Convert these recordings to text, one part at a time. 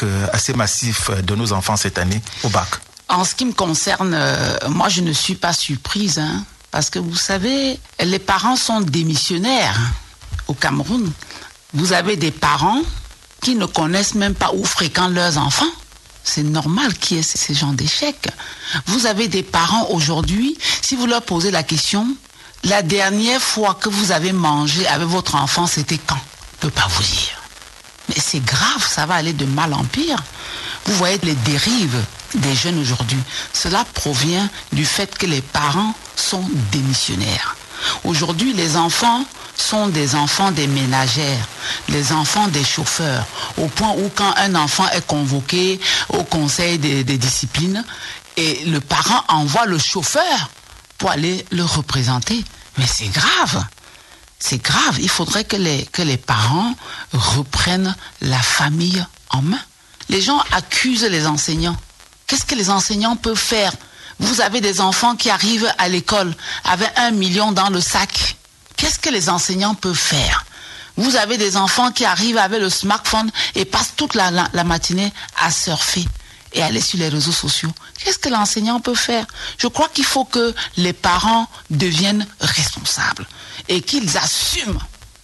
assez massif de nos enfants cette année au bac. En ce qui me concerne, moi je ne suis pas surprise, parce que vous savez, les parents sont démissionnaires au Cameroun. Vous avez des parents qui ne connaissent même pas où fréquentent leurs enfants. C'est normal qu'il y ait ce genre d'échec. Vous avez des parents aujourd'hui, si vous leur posez la question, la dernière fois que vous avez mangé avec votre enfant, c'était quand? Je ne peux pas vous dire. Mais c'est grave, ça va aller de mal en pire. Vous voyez les dérives des jeunes aujourd'hui. Cela provient du fait que les parents sont démissionnaires. Aujourd'hui, les enfants sont des enfants des ménagères, les enfants des chauffeurs, au point où quand un enfant est convoqué au conseil des disciplines, et le parent envoie le chauffeur pour aller le représenter. Mais c'est grave. C'est grave. Il faudrait que les parents reprennent la famille en main. Les gens accusent les enseignants. Qu'est-ce que les enseignants peuvent faire? Vous avez des enfants qui arrivent à l'école avec 1 million dans le sac. Qu'est-ce que les enseignants peuvent faire? Vous avez des enfants qui arrivent avec le smartphone et passent toute la matinée à surfer et aller sur les réseaux sociaux. Qu'est-ce que l'enseignant peut faire? Je crois qu'il faut que les parents deviennent responsables et qu'ils assument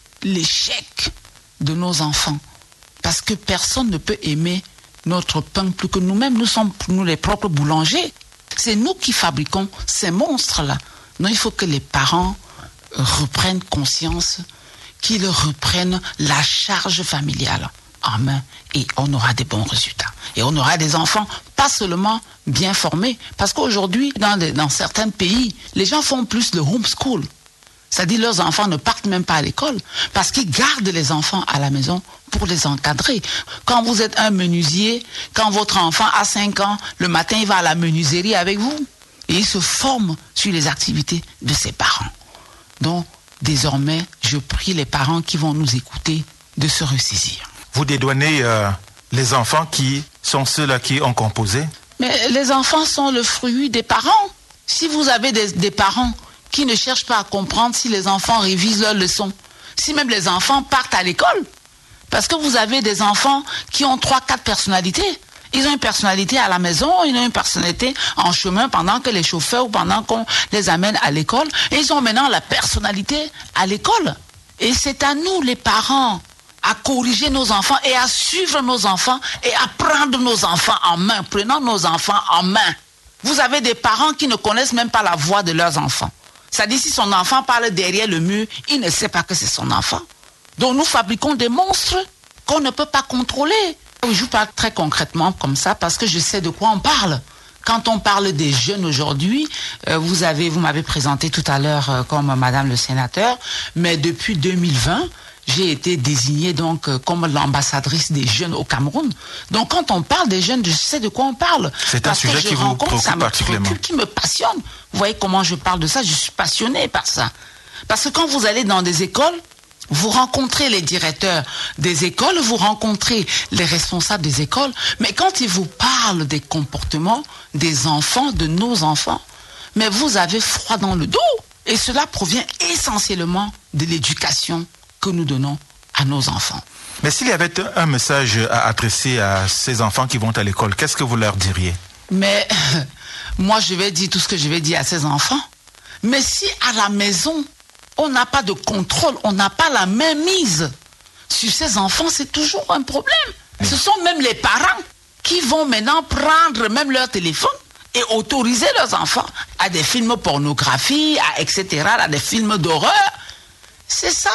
l'échec de nos enfants. Parce que personne ne peut aimer notre pain plus que nous-mêmes. Nous sommes nous les propres boulangers. C'est nous qui fabriquons ces monstres-là. Donc il faut que les parents reprennent conscience, qu'ils reprennent la charge familiale en main et on aura des bons résultats. Et on aura des enfants pas seulement bien formés. Parce qu'aujourd'hui, dans certains pays, les gens font plus le homeschool. C'est-à-dire leurs enfants ne partent même pas à l'école parce qu'ils gardent les enfants à la maison pour les encadrer. Quand vous êtes un menuisier, quand votre enfant a 5 ans, le matin il va à la menuiserie avec vous et il se forme sur les activités de ses parents. Donc désormais, je prie les parents qui vont nous écouter de se ressaisir. Vous dédouanez les enfants qui sont ceux-là qui ont composé? Mais les enfants sont le fruit des parents. Si vous avez des parents qui ne cherchent pas à comprendre si les enfants révisent leurs leçons, si même les enfants partent à l'école, parce que vous avez des enfants qui ont 3-4 personnalités. Ils ont une personnalité à la maison, ils ont une personnalité en chemin pendant que les chauffeurs ou pendant qu'on les amène à l'école. Et ils ont maintenant la personnalité à l'école. Et c'est à nous, les parents, à corriger nos enfants et à suivre nos enfants et à prendre nos enfants en main. Prenons nos enfants en main. Vous avez des parents qui ne connaissent même pas la voix de leurs enfants. C'est-à-dire si son enfant parle derrière le mur, il ne sait pas que c'est son enfant. Donc nous fabriquons des monstres qu'on ne peut pas contrôler. Je vous parle très concrètement comme ça parce que je sais de quoi on parle. Quand on parle des jeunes aujourd'hui, vous m'avez présenté tout à l'heure comme madame le sénateur, mais depuis 2020, j'ai été désignée donc comme l'ambassadrice des jeunes au Cameroun. Donc quand on parle des jeunes, je sais de quoi on parle. C'est un sujet qui vous préoccupe particulièrement. Qui me passionne. Vous voyez comment je parle de ça? Je suis passionnée par ça. Parce que quand vous allez dans des écoles, vous rencontrez les directeurs des écoles, vous rencontrez les responsables des écoles, mais quand ils vous parlent des comportements des enfants, de nos enfants, mais vous avez froid dans le dos. Et cela provient essentiellement de l'éducation que nous donnons à nos enfants. Mais s'il y avait un message à adresser à ces enfants qui vont à l'école, qu'est-ce que vous leur diriez? Mais moi, je vais dire tout ce que je vais dire à ces enfants. Mais si à la maison, on n'a pas de contrôle, on n'a pas la mainmise sur ces enfants, c'est toujours un problème. Ce sont même les parents qui vont maintenant prendre même leur téléphone et autoriser leurs enfants à des films pornographiques, etc., à des films d'horreur. C'est ça.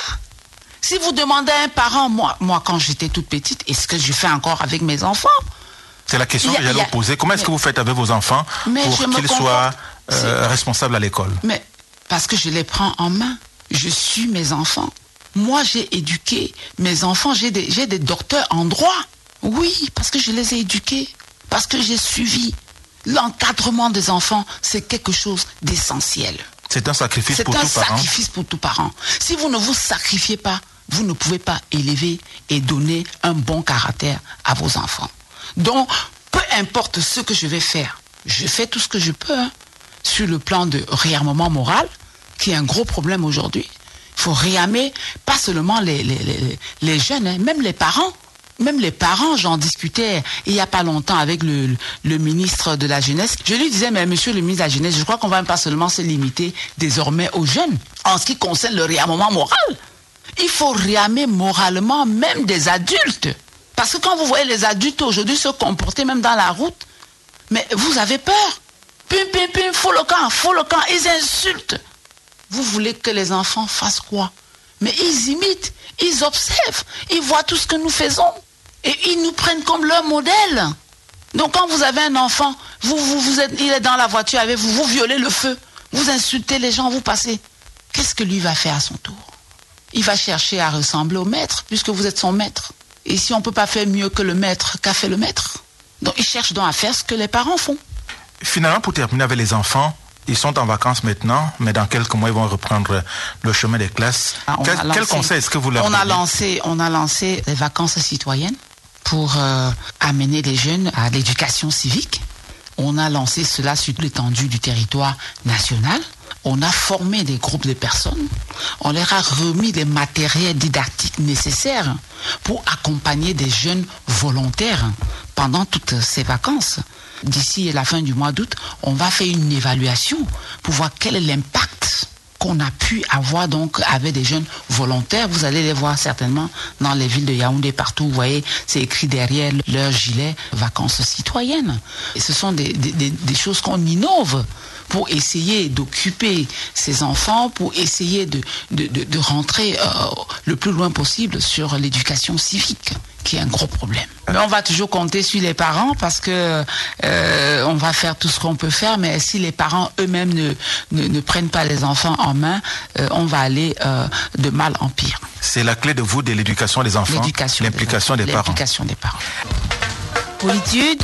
Si vous demandez à un parent, moi quand j'étais toute petite, est-ce que je fais encore avec mes enfants? C'est la question que j'allais vous poser. Comment est-ce que vous faites avec vos enfants pour qu'ils soient responsables à l'école? Mais parce que je les prends en main. Je suis mes enfants. Moi, j'ai éduqué mes enfants. J'ai des docteurs en droit. Oui, parce que je les ai éduqués. Parce que j'ai suivi. L'encadrement des enfants, c'est quelque chose d'essentiel. C'est un sacrifice pour tout parent. C'est un sacrifice pour tout parent. Si vous ne vous sacrifiez pas, vous ne pouvez pas élever et donner un bon caractère à vos enfants. Donc, peu importe ce que je vais faire, je fais tout ce que je peux sur le plan de réarmement moral, qui est un gros problème aujourd'hui. Il faut réarmer pas seulement les jeunes, même les parents. Même les parents, j'en discutais il n'y a pas longtemps avec le ministre de la Jeunesse. Je lui disais, mais monsieur le ministre de la Jeunesse, je crois qu'on va même pas seulement se limiter désormais aux jeunes. En ce qui concerne le réarmement moral, il faut réarmer moralement même des adultes. Parce que quand vous voyez les adultes aujourd'hui se comporter même dans la route, mais vous avez peur. Pim, pim, pim, faut le camp, ils insultent. Vous voulez que les enfants fassent quoi? Mais ils imitent, ils observent, ils voient tout ce que nous faisons. Et ils nous prennent comme leur modèle. Donc quand vous avez un enfant, il est dans la voiture avec vous, vous violez le feu, vous insultez les gens, vous passez. Qu'est-ce que lui va faire à son tour? Il va chercher à ressembler au maître, puisque vous êtes son maître. Et si on ne peut pas faire mieux que le maître, qu'a fait le maître? Donc il cherche donc à faire ce que les parents font. Finalement, pour terminer avec les enfants, ils sont en vacances maintenant, mais dans quelques mois, ils vont reprendre le chemin des classes. Quel conseil est-ce que vous leur donnez? On a lancé les vacances citoyennes pour amener les jeunes à l'éducation civique. On a lancé cela sur l'étendue du territoire national. On a formé des groupes de personnes. On leur a remis les matériels didactiques nécessaires pour accompagner des jeunes volontaires pendant toutes ces vacances. D'ici la fin du mois d'août, on va faire une évaluation pour voir quel est l'impact qu'on a pu avoir donc avec des jeunes volontaires. Vous allez les voir certainement dans les villes de Yaoundé, partout. Vous voyez, c'est écrit derrière leur gilet « Vacances citoyennes ». Et ce sont des choses qu'on innove pour essayer d'occuper ces enfants, pour essayer de rentrer le plus loin possible sur l'éducation civique, qui est un gros problème. Mais on va toujours compter sur les parents parce que on va faire tout ce qu'on peut faire, mais si les parents eux-mêmes ne prennent pas les enfants en main, on va aller de mal en pire. C'est la clé de voûte de l'éducation des enfants, l'implication des parents. L'implication des parents. Politude.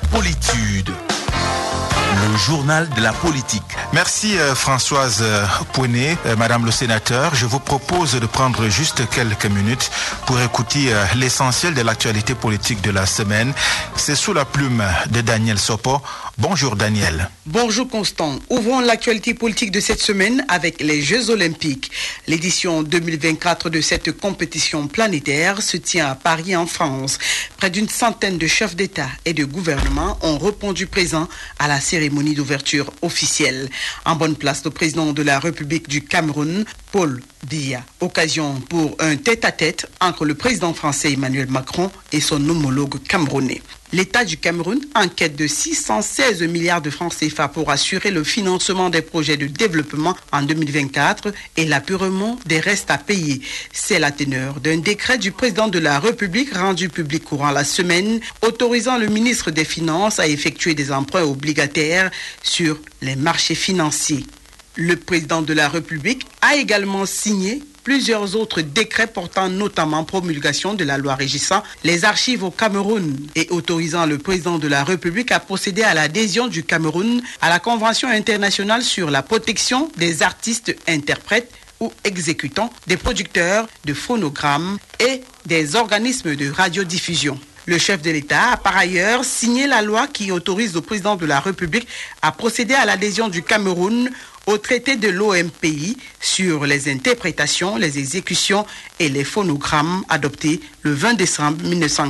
Le journal de la politique. Merci Françoise Pouené, Madame le Sénateur. Je vous propose de prendre juste quelques minutes pour écouter l'essentiel de l'actualité politique de la semaine. C'est sous la plume de Daniel Sopo. Bonjour Daniel. Bonjour Constant. Ouvrons l'actualité politique de cette semaine avec les Jeux Olympiques. L'édition 2024 de cette compétition planétaire se tient à Paris en France. Près d'une centaine de chefs d'État et de gouvernement ont répondu présents à la cérémonie d'ouverture officielle. En bonne place, le président de la République du Cameroun, Paul Biya. Occasion pour un tête-à-tête entre le président français Emmanuel Macron et son homologue camerounais. L'État du Cameroun enquête de 616 milliards de francs CFA pour assurer le financement des projets de développement en 2024 et l'apurement des restes à payer. C'est la teneur d'un décret du président de la République rendu public courant la semaine, autorisant le ministre des Finances à effectuer des emprunts obligataires sur les marchés financiers. Le président de la République a également signé plusieurs autres décrets portant notamment promulgation de la loi régissant les archives au Cameroun et autorisant le président de la République à procéder à l'adhésion du Cameroun à la Convention internationale sur la protection des artistes, interprètes ou exécutants, des producteurs de phonogrammes et des organismes de radiodiffusion. Le chef de l'État a par ailleurs signé la loi qui autorise le président de la République à procéder à l'adhésion du Cameroun au traité de l'OMPI sur les interprétations, les exécutions et les phonogrammes adoptés le 20 décembre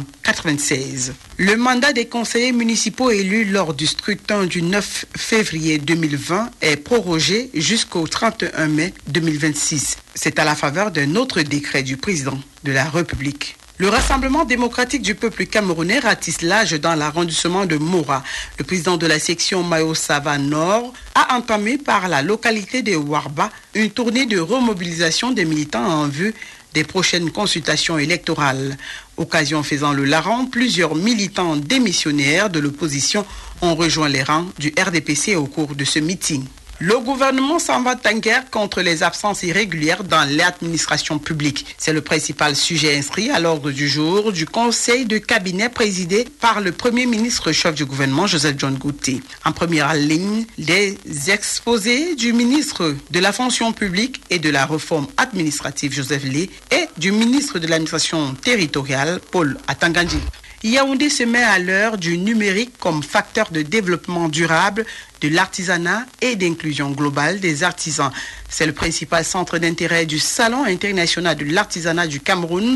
1996. Le mandat des conseillers municipaux élus lors du scrutin du 9 février 2020 est prorogé jusqu'au 31 mai 2026. C'est à la faveur d'un autre décret du président de la République. Le Rassemblement démocratique du peuple camerounais ratisse l'âge dans l'arrondissement de Mora. Le président de la section Mayo-Sava Nord a entamé par la localité de Warba une tournée de remobilisation des militants en vue des prochaines consultations électorales. Occasion faisant le larron, plusieurs militants démissionnaires de l'opposition ont rejoint les rangs du RDPC au cours de ce meeting. Le gouvernement s'en va en guerre contre les absences irrégulières dans l'administration publique. C'est le principal sujet inscrit à l'ordre du jour du conseil de cabinet présidé par le Premier ministre chef du gouvernement, Joseph John Gouté. En première ligne, les exposés du ministre de la fonction publique et de la réforme administrative, Joseph Lé, et du ministre de l'administration territoriale, Paul Atangandji. Yaoundé se met à l'heure du numérique comme facteur de développement durable de l'artisanat et d'inclusion globale des artisans. C'est le principal centre d'intérêt du Salon international de l'artisanat du Cameroun,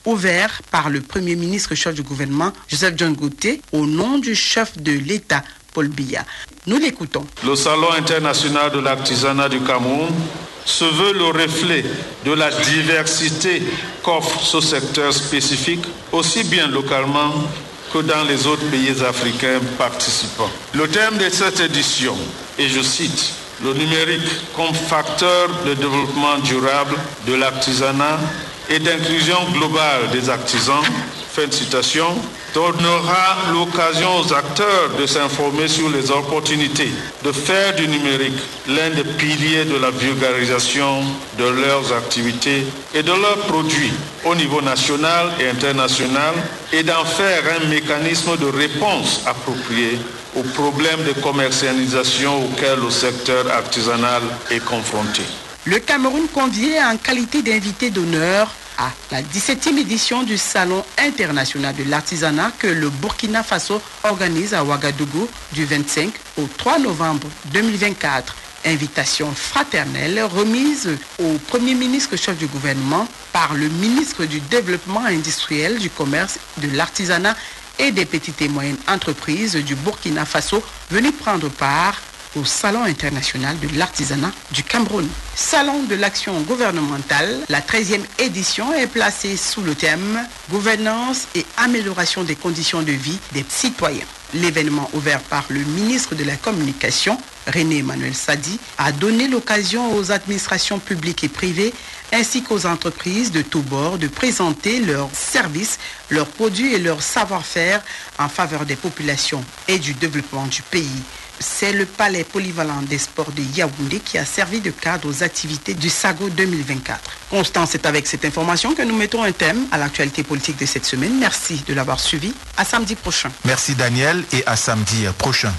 ouvert par le Premier ministre chef du gouvernement, Joseph John Gauthier, au nom du chef de l'État, Paul Biya. Nous l'écoutons. Le Salon international de l'artisanat du Cameroun se veut le reflet de la diversité qu'offre ce secteur spécifique, aussi bien localement que dans les autres pays africains participants. Le thème de cette édition, et je cite, « Le numérique comme facteur de développement durable de l'artisanat et d'inclusion globale des artisans », fin de citation, donnera l'occasion aux acteurs de s'informer sur les opportunités de faire du numérique l'un des piliers de la vulgarisation de leurs activités et de leurs produits au niveau national et international et d'en faire un mécanisme de réponse approprié aux problèmes de commercialisation auxquels le secteur artisanal est confronté. Le Cameroun convié en qualité d'invité d'honneur à la 17e édition du Salon international de l'artisanat que le Burkina Faso organise à Ouagadougou du 25 au 3 novembre 2024. Invitation fraternelle remise au Premier ministre chef du gouvernement par le ministre du Développement industriel, du commerce, de l'artisanat et des petites et moyennes entreprises du Burkina Faso venu prendre part au Salon international de l'artisanat du Cameroun. Salon de l'action gouvernementale, la 13e édition est placée sous le thème « Gouvernance et amélioration des conditions de vie des citoyens ». L'événement ouvert par le ministre de la Communication, René Emmanuel Sadi, a donné l'occasion aux administrations publiques et privées ainsi qu'aux entreprises de tous bords de présenter leurs services, leurs produits et leur savoir-faire en faveur des populations et du développement du pays. C'est le palais polyvalent des sports de Yaoundé qui a servi de cadre aux activités du SAGO 2024. Constance, c'est avec cette information que nous mettons un thème à l'actualité politique de cette semaine. Merci de l'avoir suivi. À samedi prochain. Merci Daniel et à samedi prochain.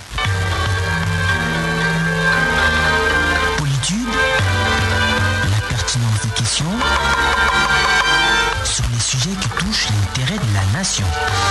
Politude, la pertinence des questions sur les sujets qui touchent l'intérêt de la nation.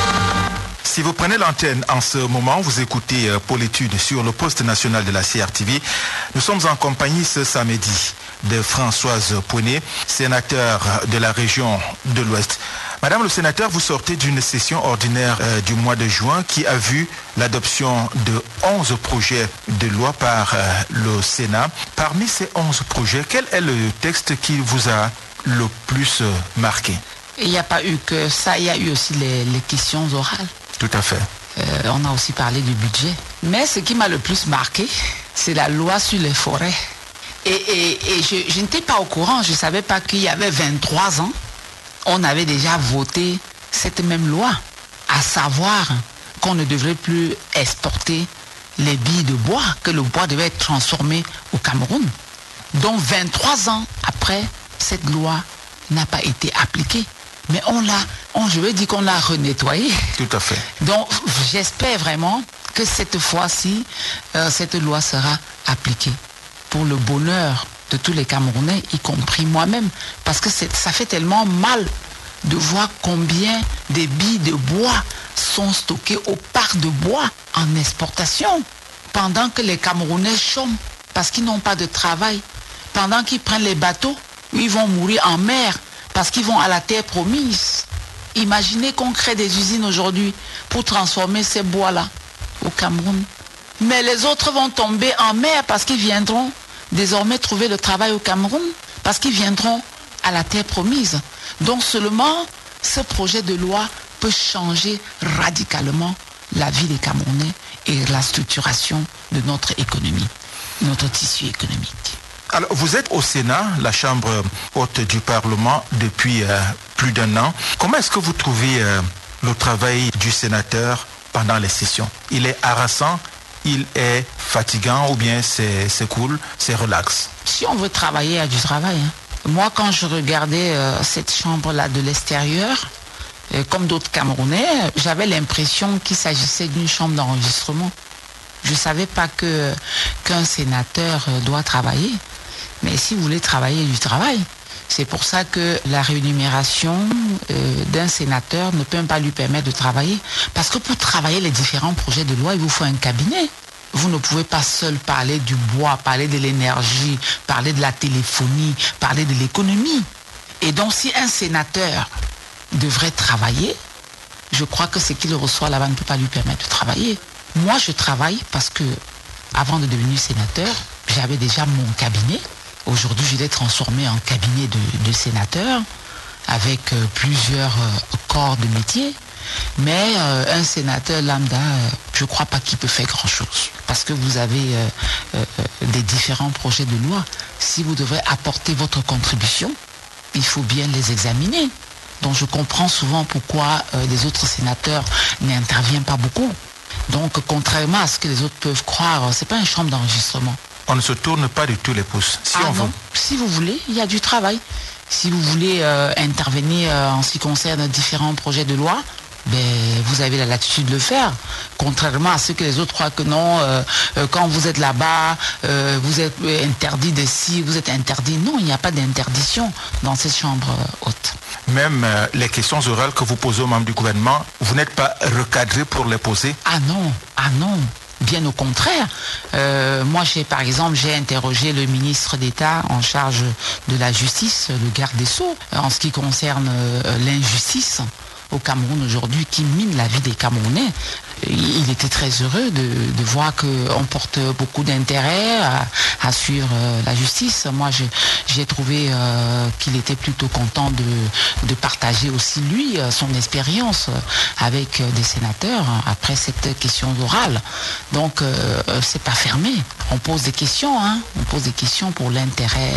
Si vous prenez l'antenne en ce moment, vous écoutez Politude sur le poste national de la CRTV. Nous sommes en compagnie ce samedi de Françoise Pouené, sénateur de la région de l'Ouest. Madame le sénateur, vous sortez d'une session ordinaire du mois de juin qui a vu l'adoption de 11 projets de loi par le Sénat. Parmi ces 11 projets, quel est le texte qui vous a le plus marqué? Il n'y a pas eu que ça, il y a eu aussi les questions orales. Tout à fait. On a aussi parlé du budget. Mais ce qui m'a le plus marqué, c'est la loi sur les forêts. Et je n'étais pas au courant, je ne savais pas qu'il y avait 23 ans, on avait déjà voté cette même loi, à savoir qu'on ne devrait plus exporter les billes de bois, que le bois devait être transformé au Cameroun. Donc 23 ans après, cette loi n'a pas été appliquée. Mais je veux dire qu'on l'a renettoyé. Tout à fait. Donc, j'espère vraiment que cette fois-ci, cette loi sera appliquée pour le bonheur de tous les Camerounais, y compris moi-même. Parce que ça fait tellement mal de voir combien des billes de bois sont stockées au parc de bois en exportation, pendant que les Camerounais chôment parce qu'ils n'ont pas de travail, pendant qu'ils prennent les bateaux, ils vont mourir en mer, parce qu'ils vont à la terre promise. Imaginez qu'on crée des usines aujourd'hui pour transformer ces bois-là au Cameroun. Mais les autres vont tomber en mer parce qu'ils viendront désormais trouver le travail au Cameroun, parce qu'ils viendront à la terre promise. Donc seulement ce projet de loi peut changer radicalement la vie des Camerounais et la structuration de notre économie, notre tissu économique. Alors, vous êtes au Sénat, la Chambre haute du Parlement, depuis plus d'1 an. Comment est-ce que vous trouvez le travail du sénateur pendant les sessions? Il est harassant, il est fatigant ou bien c'est cool, c'est relax? Si on veut travailler, il y a du travail. Moi, quand je regardais cette chambre-là de l'extérieur, comme d'autres Camerounais, j'avais l'impression qu'il s'agissait d'une chambre d'enregistrement. Je ne savais pas qu'un sénateur doit travailler. Mais si vous voulez travailler, il y a du travail. C'est pour ça que la rémunération d'un sénateur ne peut même pas lui permettre de travailler. Parce que pour travailler les différents projets de loi, il vous faut un cabinet. Vous ne pouvez pas seul parler du bois, parler de l'énergie, parler de la téléphonie, parler de l'économie. Et donc si un sénateur devrait travailler, je crois que ce qu'il reçoit là-bas ne peut pas lui permettre de travailler. Moi, je travaille parce que, avant de devenir sénateur, j'avais déjà mon cabinet. Aujourd'hui, je l'ai transformé en cabinet de sénateur avec plusieurs corps de métier. Mais un sénateur lambda, je ne crois pas qu'il peut faire grand-chose. Parce que vous avez des différents projets de loi. Si vous devrez apporter votre contribution, il faut bien les examiner. Donc je comprends souvent pourquoi les autres sénateurs n'interviennent pas beaucoup. Donc contrairement à ce que les autres peuvent croire, ce n'est pas une chambre d'enregistrement. On ne se tourne pas du tout les pouces. Si vous voulez, il y a du travail. Si vous voulez intervenir en ce qui concerne différents projets de loi, vous avez la latitude de le faire. Contrairement à ceux que les autres croient que non, quand vous êtes là-bas, vous êtes interdit de ci, vous êtes interdit. Non, il n'y a pas d'interdiction dans cette chambre haute. Même les questions orales que vous posez aux membres du gouvernement, vous n'êtes pas recadré pour les poser? Ah non. Bien au contraire. Moi, par exemple, j'ai interrogé le ministre d'État en charge de la justice, le garde des Sceaux, en ce qui concerne l'injustice au Cameroun aujourd'hui qui mine la vie des Camerounais. Il était très heureux de voir qu'on porte beaucoup d'intérêt à suivre la justice. Moi, j'ai trouvé qu'il était plutôt content de partager aussi, lui, son expérience avec des sénateurs après cette question orale. Donc, c'est pas fermé. On pose des questions, on pose des questions pour l'intérêt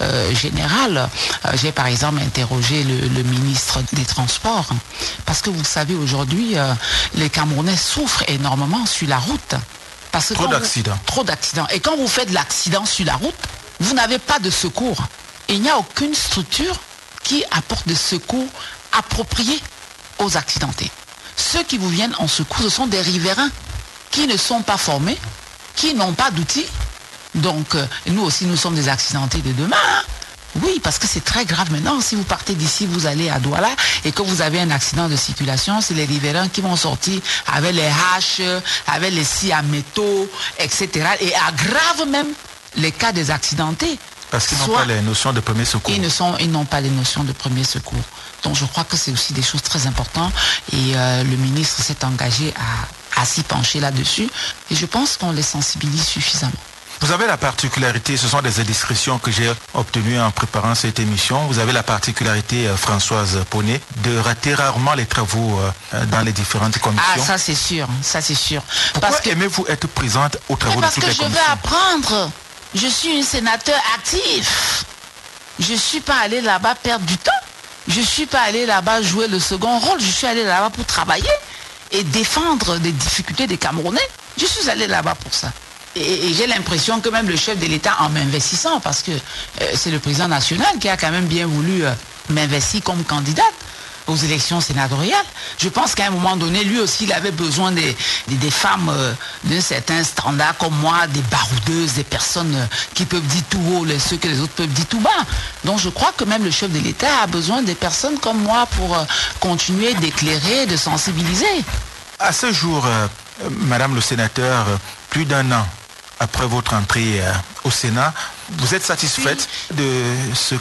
général. J'ai par exemple interrogé le ministre des Transports, parce que vous savez, aujourd'hui, les Camerounais souffrent énormément sur la route. Parce que trop d'accidents. Et quand vous faites l'accident sur la route, vous n'avez pas de secours. Il n'y a aucune structure qui apporte des secours appropriés aux accidentés. Ceux qui vous viennent en secours, ce sont des riverains qui ne sont pas formés, qui n'ont pas d'outils. Donc, nous aussi, nous sommes des accidentés de demain. Oui, parce que c'est très grave maintenant. Si vous partez d'ici, vous allez à Douala et que vous avez un accident de circulation, c'est les riverains qui vont sortir avec les haches, avec les scies à métaux, etc. Et aggravent même les cas des accidentés. Parce qu'ils n'ont pas les notions de premier secours. Ils n'ont pas les notions de premier secours. Donc je crois que c'est aussi des choses très importantes et le ministre s'est engagé à s'y pencher là-dessus. Et je pense qu'on les sensibilise suffisamment. Vous avez la particularité, ce sont des indiscrétions que j'ai obtenues en préparant cette émission, vous avez la particularité, Françoise Poney, de rater rarement les travaux dans les différentes commissions. Ah, ça c'est sûr. Pourquoi aimez-vous être présente aux travaux de toutes les commissions? Parce que je veux apprendre. Je suis une sénateur actif. Je ne suis pas allé là-bas perdre du temps. Je ne suis pas allé là-bas jouer le second rôle. Je suis allé là-bas pour travailler et défendre des difficultés des Camerounais. Je suis allé là-bas pour ça. Et j'ai l'impression que même le chef de l'État, en m'investissant, parce que c'est le président national qui a quand même bien voulu m'investir comme candidate aux élections sénatoriales. Je pense qu'à un moment donné, lui aussi, il avait besoin des femmes d'un certain standard comme moi, des baroudeuses, des personnes qui peuvent dire tout haut ce que les autres peuvent dire tout bas. Donc je crois que même le chef de l'État a besoin des personnes comme moi pour continuer d'éclairer, de sensibiliser. À ce jour, Madame le sénateur, plus d'un an après votre entrée au Sénat, vous êtes satisfaite de ce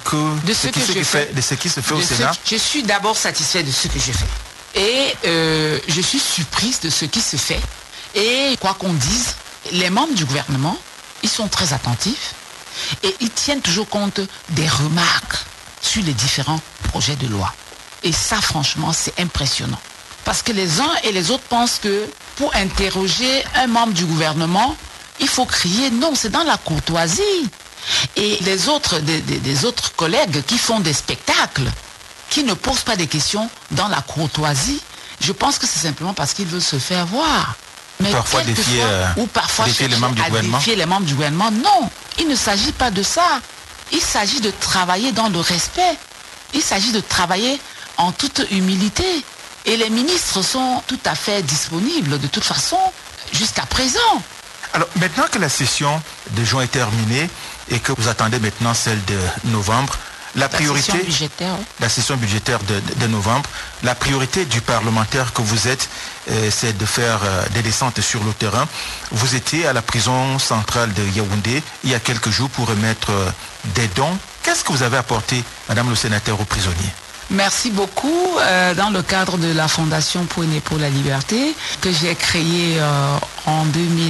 qui se fait au Sénat? Je suis d'abord satisfaite de ce que j'ai fait. Et je suis surprise de ce qui se fait. Et quoi qu'on dise, les membres du gouvernement, ils sont très attentifs et ils tiennent toujours compte des remarques sur les différents projets de loi. Et ça, franchement, c'est impressionnant. Parce que les uns et les autres pensent que pour interroger un membre du gouvernement, il faut crier. Non, c'est dans la courtoisie. Et les autres, des autres collègues qui font des spectacles, qui ne posent pas des questions dans la courtoisie, je pense que c'est simplement parce qu'ils veulent se faire voir. Mais parfois défier les membres du gouvernement. Défier les membres du gouvernement. Non, il ne s'agit pas de ça. Il s'agit de travailler dans le respect. Il s'agit de travailler en toute humilité. Et les ministres sont tout à fait disponibles de toute façon jusqu'à présent. Alors maintenant que la session de juin est terminée et que vous attendez maintenant celle de novembre, la session budgétaire de novembre, la priorité du parlementaire que vous êtes, c'est de faire des descentes sur le terrain. Vous étiez à la prison centrale de Yaoundé il y a quelques jours pour remettre des dons. Qu'est-ce que vous avez apporté, Madame le sénateur, aux prisonniers? Merci beaucoup. Dans le cadre de la Fondation Pouéné pour la liberté, que j'ai créée en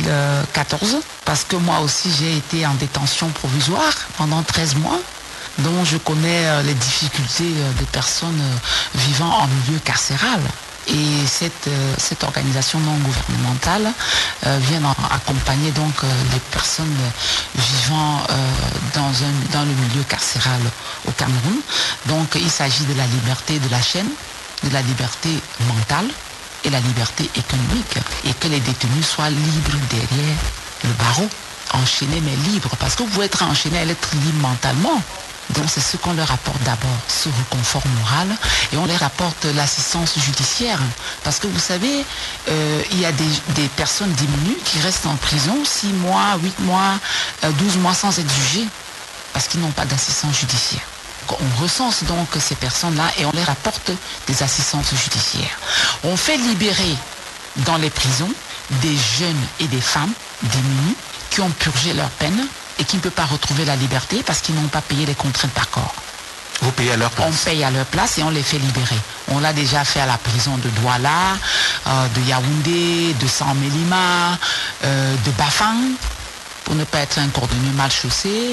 2014, parce que moi aussi j'ai été en détention provisoire pendant 13 mois, dont je connais les difficultés des personnes vivant en milieu carcéral. Et cette organisation non gouvernementale vient accompagner donc les personnes vivant dans le milieu carcéral au Cameroun. Donc il s'agit de la liberté de la chaîne, de la liberté mentale et la liberté économique. Et que les détenus soient libres derrière le barreau, enchaînés mais libres. Parce que vous pouvez être enchaîné et être libre mentalement. Donc c'est ce qu'on leur apporte d'abord, ce réconfort moral, et on leur apporte l'assistance judiciaire. Parce que vous savez, il y a des personnes diminuées qui restent en prison 6 mois, 8 mois, 12 mois sans être jugées, parce qu'ils n'ont pas d'assistance judiciaire. On recense donc ces personnes-là et on leur apporte des assistances judiciaires. On fait libérer dans les prisons des jeunes et des femmes diminuées qui ont purgé leur peine et qui ne peuvent pas retrouver la liberté parce qu'ils n'ont pas payé les contraintes par corps. Vous payez à leur place? On paye à leur place et on les fait libérer. On l'a déjà fait à la prison de Douala, de Yaoundé, de San-Mélima, de Bafang, pour ne pas être un cordonnier mal chaussé,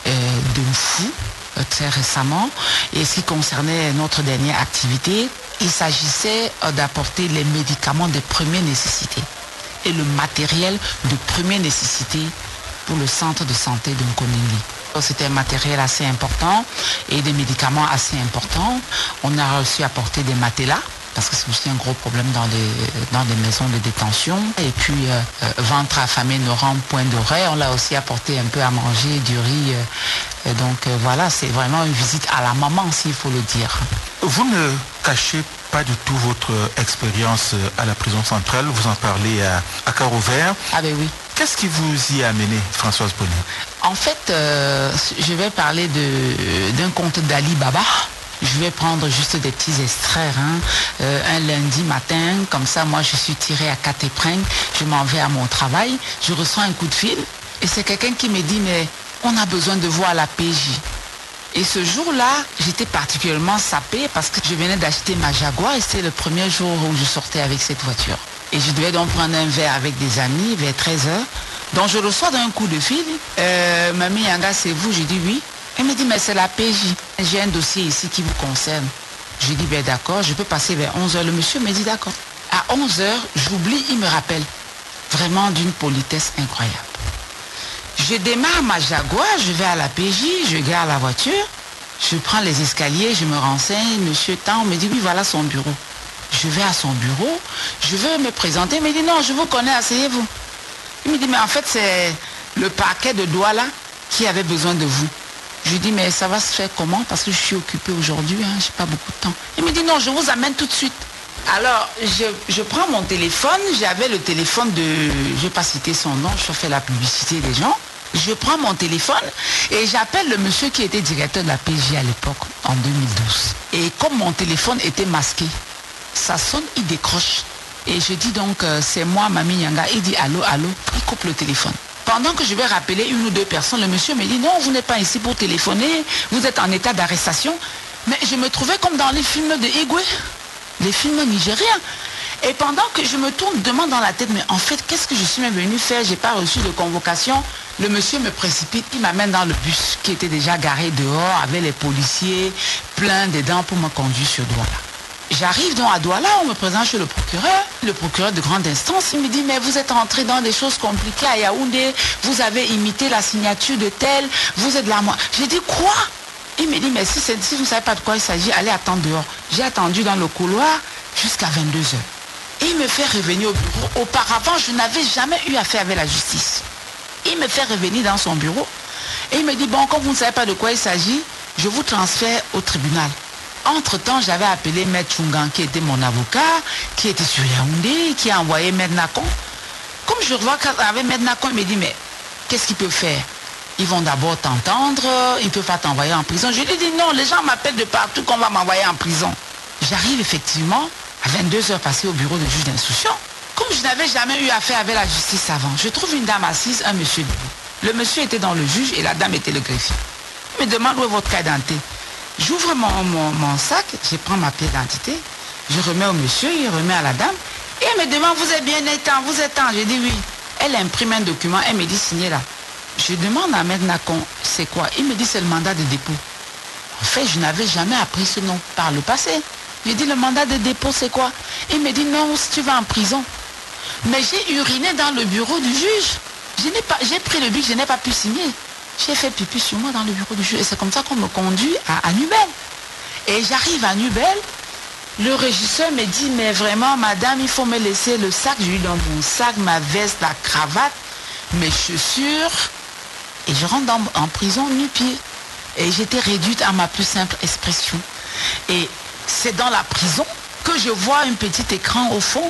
de Mfou, très récemment. Et ce qui concernait notre dernière activité, il s'agissait d'apporter les médicaments de première nécessité et le matériel de première nécessité pour le centre de santé de Nkoningli. C'était un matériel assez important et des médicaments assez importants. On a réussi à apporter des matelas, parce que c'est aussi un gros problème dans des maisons de détention. Et puis, ventre affamé ne rend point d'oreille. On l'a aussi apporté un peu à manger, du riz. Donc voilà, c'est vraiment une visite à la maman, s'il faut le dire. Vous ne cachez pas du tout votre expérience à la prison centrale. Vous en parlez à cœur ouvert. Ah ben oui. Qu'est-ce qui vous y a amené, Françoise Pouéné? En fait, je vais parler d'un conte d'Ali Baba. Je vais prendre juste des petits extraits. Un lundi matin, comme ça, moi, je suis tirée à 4 épingles. Je m'en vais à mon travail. Je reçois un coup de fil. Et c'est quelqu'un qui me dit, mais on a besoin de vous à la PJ. Et ce jour-là, j'étais particulièrement sapée parce que je venais d'acheter ma Jaguar et c'était le premier jour où je sortais avec cette voiture. Et je devais donc prendre un verre avec des amis vers 13h. Donc je reçois d'un coup de fil. Mamie Yanga, c'est vous? Je dis oui. Elle me dit, mais c'est la PJ. J'ai un dossier ici qui vous concerne. Je dis, ben d'accord, je peux passer vers 11h. Le monsieur me dit, d'accord. À 11h, j'oublie, il me rappelle. Vraiment d'une politesse incroyable. Je démarre ma Jaguar, je vais à la PJ, je garde la voiture. Je prends les escaliers, je me renseigne. Monsieur Tan me dit, oui, voilà son bureau. Je vais à son bureau, je veux me présenter, il me dit non, je vous connais, asseyez-vous. Il me dit, mais en fait, c'est le parquet de Douala qui avait besoin de vous. Je lui dis, mais ça va se faire comment? Parce que je suis occupée aujourd'hui, je n'ai pas beaucoup de temps. Il me dit, non, je vous amène tout de suite. Alors, je prends mon téléphone, j'avais le téléphone de, je ne vais pas citer son nom, je fais la publicité des gens. Je prends mon téléphone et j'appelle le monsieur qui était directeur de la PJ à l'époque, en 2012. Et comme mon téléphone était masqué, ça sonne, il décroche. Et je dis donc, c'est moi, Mamie Yanga. Il dit allô, allô. Il coupe le téléphone. Pendant que je vais rappeler 1 ou 2 personnes, le monsieur me dit non, vous n'êtes pas ici pour téléphoner, vous êtes en état d'arrestation. Mais je me trouvais comme dans les films de Igwe, les films nigériens. Et pendant que je me tourne, demande dans la tête, mais en fait, qu'est-ce que je suis même venu faire? J'ai pas reçu de convocation. Le monsieur me précipite, il m'amène dans le bus qui était déjà garé dehors avec les policiers pleins dedans pour me conduire sur Douala. J'arrive donc à Douala, on me présente chez le procureur de grande instance. Il me dit, mais vous êtes rentré dans des choses compliquées à Yaoundé, vous avez imité la signature de tel, vous êtes là, moi. J'ai dit, quoi? Il me dit, mais si vous ne savez pas de quoi il s'agit, allez attendre dehors. J'ai attendu dans le couloir jusqu'à 22h. Et il me fait revenir au bureau. Auparavant, je n'avais jamais eu affaire avec la justice. Il me fait revenir dans son bureau. Et il me dit, bon, comme vous ne savez pas de quoi il s'agit, je vous transfère au tribunal. Entre-temps, j'avais appelé Maître Chungan, qui était mon avocat, qui était sur Yaoundé, qui a envoyé Maître Nakon. Comme je vois qu'avec Maître Nakon, il me dit, mais qu'est-ce qu'il peut faire? Ils vont d'abord t'entendre, ils ne peuvent pas t'envoyer en prison. Je lui dis, non, les gens m'appellent de partout qu'on va m'envoyer en prison. J'arrive effectivement à 22h passées au bureau du juge d'instruction. Comme je n'avais jamais eu affaire avec la justice avant, je trouve une dame assise, un monsieur debout. Le monsieur était dans le juge et la dame était le greffier. Il me demande où est votre carte d'identité. J'ouvre mon sac, je prends ma pièce d'identité, je remets au monsieur, il remet à la dame, et elle me demande, vous êtes bien étant, vous êtes en. J'ai dit oui. Elle imprime un document, elle me dit signez là. Je demande à Maître Nacon, c'est quoi? Il me dit c'est le mandat de dépôt. En fait, je n'avais jamais appris ce nom par le passé. J'ai dit le mandat de dépôt c'est quoi? Il me dit non, si tu vas en prison. Mais j'ai uriné dans le bureau du juge. J'ai pris le bic, je n'ai pas pu signer. J'ai fait pipi sur moi dans le bureau du juge. Et c'est comme ça qu'on me conduit à Nubel. Et j'arrive à Nubel. Le régisseur me dit, mais vraiment, madame, il faut me laisser le sac. J'ai eu dans mon sac ma veste, la cravate, mes chaussures. Et je rentre en prison nu-pied. Et j'étais réduite à ma plus simple expression. Et c'est dans la prison que je vois un petit écran au fond.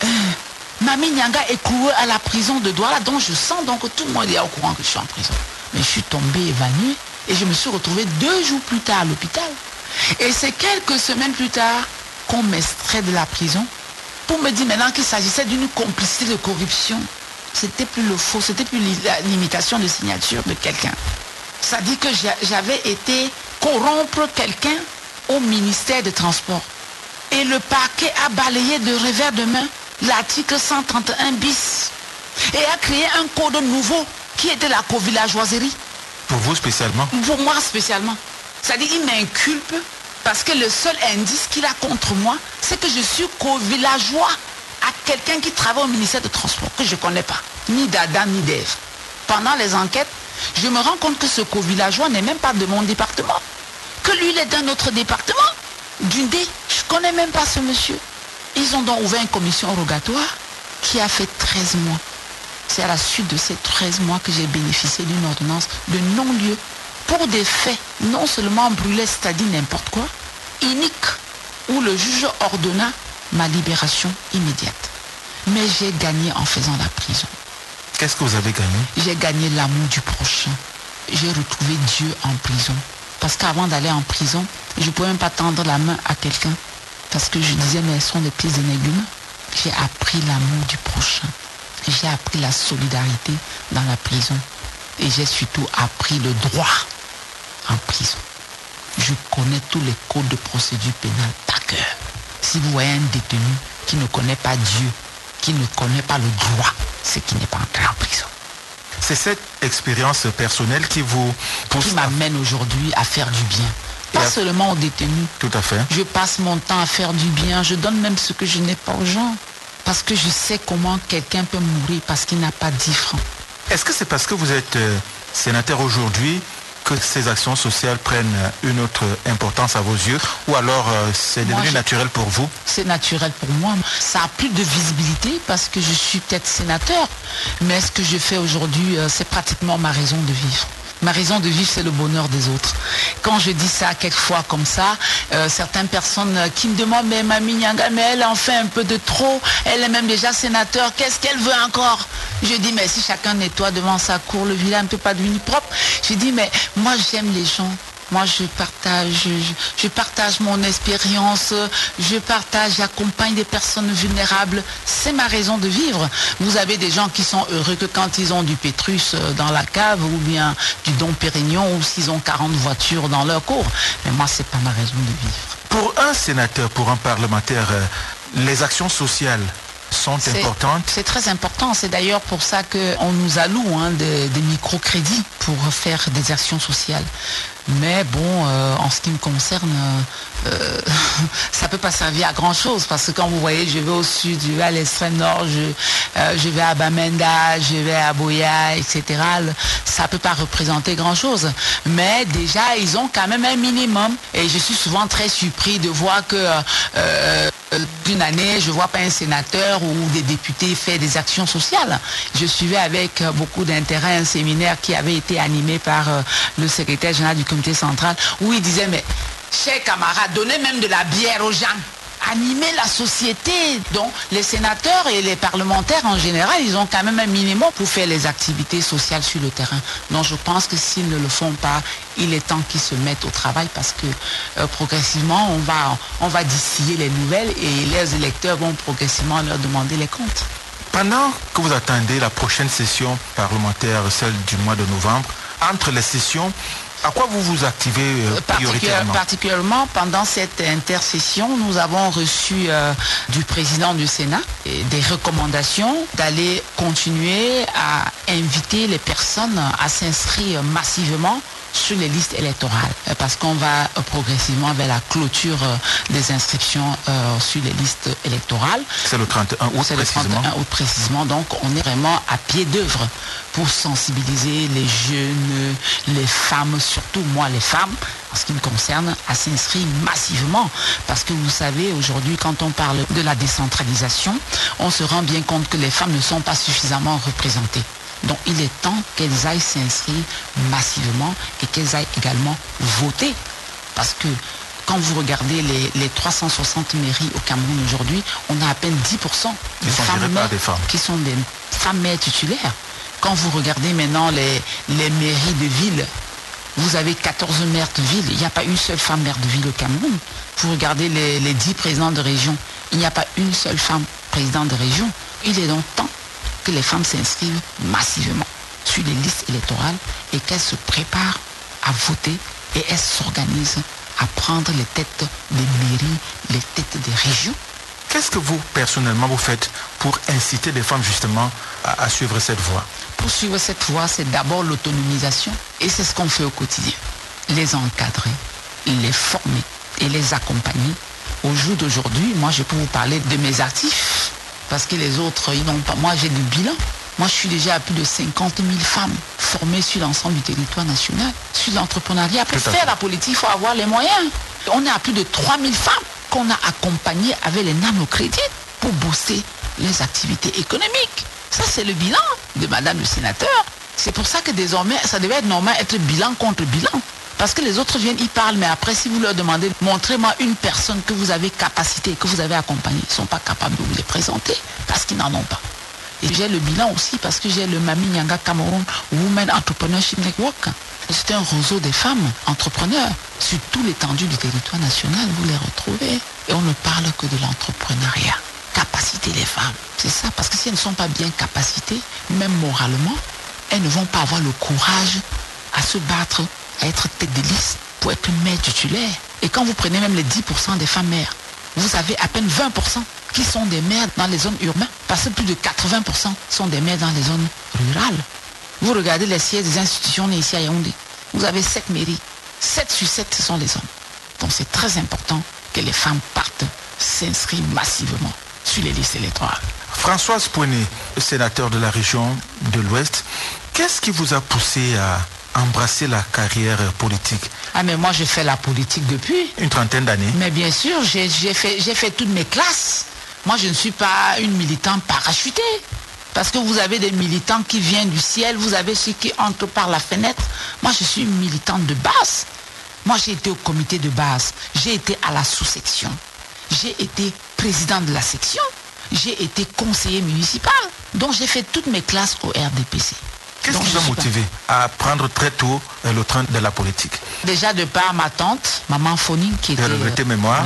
Mami Nyanga est clouée à la prison de Douala, donc je sens donc que tout le monde est au courant que je suis en prison. Mais je suis tombée évanouie et je me suis retrouvée 2 jours plus tard à l'hôpital. Et c'est quelques semaines plus tard qu'on m'extrait de la prison pour me dire maintenant qu'il s'agissait d'une complicité de corruption. C'était plus le faux, c'était plus l'imitation de signature de quelqu'un. Ça dit que j'avais été corrompre quelqu'un au ministère des Transports. Et le parquet a balayé de revers de main l'article 131 bis et a créé un code nouveau qui était la covillageoiserie. Pour vous spécialement? Pour moi spécialement. C'est-à-dire qu'il m'inculpe parce que le seul indice qu'il a contre moi, c'est que je suis co-villageois à quelqu'un qui travaille au ministère des Transports, que je ne connais pas, ni d'Adam ni d'Ève. Pendant les enquêtes, je me rends compte que ce co-villageois n'est même pas de mon département, que lui, il est d'un autre département, d'une D. Je ne connais même pas ce monsieur. Ils ont donc ouvert une commission rogatoire qui a fait 13 mois. C'est à la suite de ces 13 mois que j'ai bénéficié d'une ordonnance de non-lieu pour des faits non seulement brûlés, c'est-à-dire n'importe quoi, unique, où le juge ordonna ma libération immédiate. Mais j'ai gagné en faisant la prison. Qu'est-ce que vous avez gagné? J'ai gagné l'amour du prochain. J'ai retrouvé Dieu en prison. Parce qu'avant d'aller en prison, je ne pouvais même pas tendre la main à quelqu'un. Parce que je disais, mais elles sont des pieds d'énigme. J'ai appris l'amour du prochain. J'ai appris la solidarité dans la prison. Et j'ai surtout appris le droit en prison. Je connais tous les codes de procédure pénale par cœur. Si vous voyez un détenu qui ne connaît pas Dieu, qui ne connaît pas le droit, c'est qu'il n'est pas entré en prison. C'est cette expérience personnelle qui vous pousse... Qui m'amène aujourd'hui à faire du bien. Pas seulement aux détenus. Tout à fait. Je passe mon temps à faire du bien. Je donne même ce que je n'ai pas aux gens. Parce que je sais comment quelqu'un peut mourir parce qu'il n'a pas 10 francs. Est-ce que c'est parce que vous êtes sénateur aujourd'hui que ces actions sociales prennent une autre importance à vos yeux? Ou alors c'est devenu naturel pour vous? C'est naturel pour moi. Ça a plus de visibilité parce que je suis peut-être sénateur. Mais ce que je fais aujourd'hui, c'est pratiquement ma raison de vivre. Ma raison de vivre, c'est le bonheur des autres. Quand je dis ça quelquefois comme ça, certaines personnes qui me demandent, mais Mami Nyanga, mais elle en fait un peu de trop, elle est même déjà sénateur, qu'est-ce qu'elle veut encore? Je dis, mais si chacun nettoie devant sa cour, le village ne peut pas devenir propre. Je dis, mais moi j'aime les gens. Moi, je partage mon expérience, j'accompagne des personnes vulnérables. C'est ma raison de vivre. Vous avez des gens qui sont heureux que quand ils ont du Pétrus dans la cave ou bien du Dom Pérignon ou s'ils ont 40 voitures dans leur cour. Mais moi, c'est pas ma raison de vivre. Pour un sénateur, pour un parlementaire, les actions sociales sont importantes. C'est très important. C'est d'ailleurs pour ça qu'on nous alloue des microcrédits pour faire des actions sociales. Mais bon, en ce qui me concerne, ça ne peut pas servir à grand chose parce que quand vous voyez, je vais au sud, je vais à l'extrême nord, je vais à Bamenda, je vais à Boya, etc. Ça ne peut pas représenter grand chose. Mais déjà, ils ont quand même un minimum. Et je suis souvent très surpris de voir que d'une année, je ne vois pas un sénateur ou des députés faire des actions sociales. Je suivais avec beaucoup d'intérêt un séminaire qui avait été animé par le secrétaire général du comité central où il disait, mais chers camarades, donnez même de la bière aux gens. Animer la société. Donc les sénateurs et les parlementaires en général, ils ont quand même un minimum pour faire les activités sociales sur le terrain. Donc je pense que s'ils ne le font pas, il est temps qu'ils se mettent au travail parce que progressivement, on va distiller les nouvelles et les électeurs vont progressivement leur demander les comptes. Pendant que vous attendez la prochaine session parlementaire, celle du mois de novembre, entre les sessions, À quoi vous vous activez prioritairement? Particulièrement pendant cette intercession, nous avons reçu du président du Sénat des recommandations d'aller continuer à inviter les personnes à s'inscrire massivement sur les listes électorales, parce qu'on va progressivement vers la clôture des inscriptions sur les listes électorales. C'est le 31 août précisément. C'est le 31 août précisément, donc on est vraiment à pied d'œuvre pour sensibiliser les jeunes, les femmes, surtout moi les femmes, en ce qui me concerne, à s'inscrire massivement. Parce que vous savez, aujourd'hui, quand on parle de la décentralisation, on se rend bien compte que les femmes ne sont pas suffisamment représentées. Donc il est temps qu'elles aillent s'inscrire massivement et qu'elles aillent également voter. Parce que quand vous regardez les 360 mairies au Cameroun aujourd'hui, on a à peine 10% de femmes qui sont des femmes mères titulaires. Quand vous regardez maintenant les mairies de ville, vous avez 14 maires de ville, il n'y a pas une seule femme maire de ville au Cameroun. Vous regardez les 10 présidents de région, il n'y a pas une seule femme présidente de région. Il est donc temps que les femmes s'inscrivent massivement sur les listes électorales et qu'elles se préparent à voter et elles s'organisent à prendre les têtes des mairies, les têtes des régions. Qu'est-ce que vous, personnellement, vous faites pour inciter les femmes justement à suivre cette voie? Pour suivre cette voie, c'est d'abord l'autonomisation et c'est ce qu'on fait au quotidien. Les encadrer, les former et les accompagner. Au jour d'aujourd'hui, moi je peux vous parler de mes actifs. Parce que les autres, ils n'ont pas. Moi, j'ai du bilan. Moi, je suis déjà à plus de 50 000 femmes formées sur l'ensemble du territoire national, sur l'entrepreneuriat. Pour faire la politique, il faut avoir les moyens. On est à plus de 3 000 femmes qu'on a accompagnées avec les nanocrédits pour booster les activités économiques. Ça, c'est le bilan de Madame le sénateur. C'est pour ça que désormais, ça devait être normal être bilan contre bilan. Parce que les autres viennent, ils parlent, mais après, si vous leur demandez, montrez-moi une personne que vous avez capacité, que vous avez accompagnée, ils ne sont pas capables de vous les présenter, parce qu'ils n'en ont pas. Et j'ai le bilan aussi, parce que j'ai le Mami Nyanga Cameroun Women Entrepreneurship Network. C'est un réseau des femmes entrepreneurs. Sur tout l'étendue du territoire national, vous les retrouvez. Et on ne parle que de l'entrepreneuriat. Capaciter les femmes. C'est ça, parce que si elles ne sont pas bien capacitées, même moralement, elles ne vont pas avoir le courage à se battre, à être tête de liste pour être mère titulaire. Et quand vous prenez même les 10% des femmes mères, vous avez à peine 20% qui sont des mères dans les zones urbaines, parce que plus de 80% sont des mères dans les zones rurales. Vous regardez les sièges des institutions ici à Yaoundé, vous avez 7 mairies. 7 sur 7, ce sont les hommes. Donc c'est très important que les femmes partent s'inscrivent massivement sur les listes électorales. Françoise Pouené, sénateur de la région de l'Ouest, qu'est-ce qui vous a poussé à embrasser la carrière politique? Ah mais moi je fais la politique depuis une trentaine d'années. Mais bien sûr, j'ai fait toutes mes classes. Moi je ne suis pas une militante parachutée. Parce que vous avez des militants qui viennent du ciel, vous avez ceux qui entrent par la fenêtre. Moi je suis une militante de base. Moi j'ai été au comité de base, j'ai été à la sous-section, j'ai été président de la section, j'ai été conseiller municipal. Donc j'ai fait toutes mes classes au RDPC. Qu'est-ce qui vous a motivé à prendre très tôt le train de la politique? Déjà de par ma tante, maman Fonine, qui était regretté mémoire,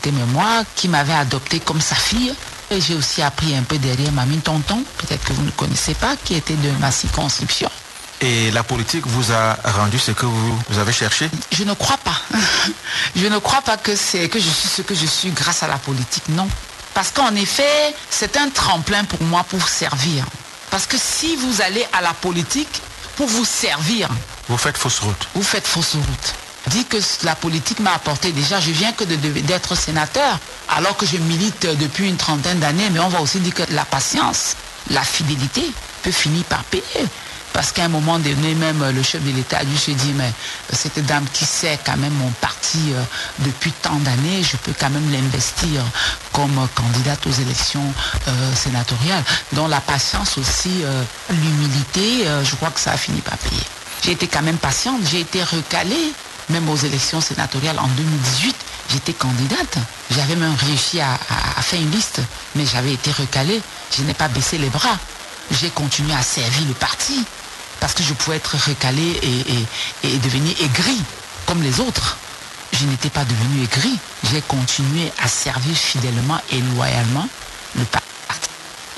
qui m'avait adoptée comme sa fille. Et j'ai aussi appris un peu derrière Mamie Tonton, peut-être que vous ne connaissez pas, qui était de ma circonscription. Et la politique vous a rendu ce que vous avez cherché? Je ne crois pas. Je ne crois pas que je suis ce que je suis grâce à la politique, non. Parce qu'en effet, c'est un tremplin pour moi pour servir. Parce que si vous allez à la politique pour vous servir, vous faites fausse route. Vous faites fausse route. Dit que la politique m'a apporté déjà, je viens que d'être sénateur, alors que je milite depuis une trentaine d'années, mais on va aussi dire que la patience, la fidélité peut finir par payer. Parce qu'à un moment donné, même le chef de l'État a dû se dire, mais cette dame qui sert quand même mon parti depuis tant d'années, je peux quand même l'investir comme candidate aux élections sénatoriales. Donc la patience aussi, l'humilité, je crois que ça a fini par payer. J'ai été quand même patiente, j'ai été recalée, même aux élections sénatoriales en 2018, j'étais candidate. J'avais même réussi à faire une liste, mais j'avais été recalée. Je n'ai pas baissé les bras. J'ai continué à servir le parti parce que je pouvais être recalée et devenir aigrie comme les autres. Je n'étais pas devenue aigrie. J'ai continué à servir fidèlement et loyalement le parti.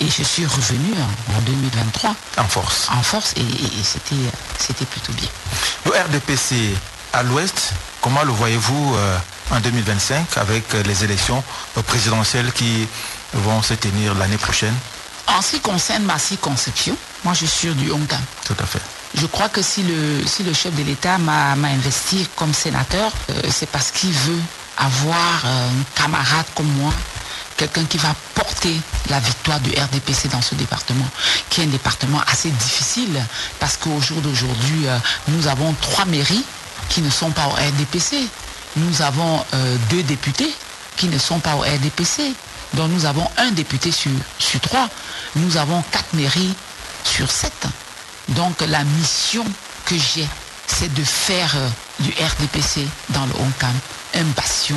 Et je suis revenu en 2023. En force. En force, et c'était plutôt bien. Le RDPC à l'Ouest, comment le voyez-vous en 2025 avec les élections présidentielles qui vont se tenir l'année prochaine? En ce qui concerne ma circonscription, moi je suis du Onkam. Tout à fait. Je crois que si le chef de l'État m'a investi comme sénateur, c'est parce qu'il veut avoir un camarade comme moi, quelqu'un qui va porter la victoire du RDPC dans ce département, qui est un département assez difficile, parce qu'au jour d'aujourd'hui, nous avons 3 mairies qui ne sont pas au RDPC. Nous avons 2 députés qui ne sont pas au RDPC. Donc nous avons 1 député sur 3. Nous avons 4 mairies sur 7. Donc la mission que j'ai, c'est de faire du RDPC dans le Onkam un bastion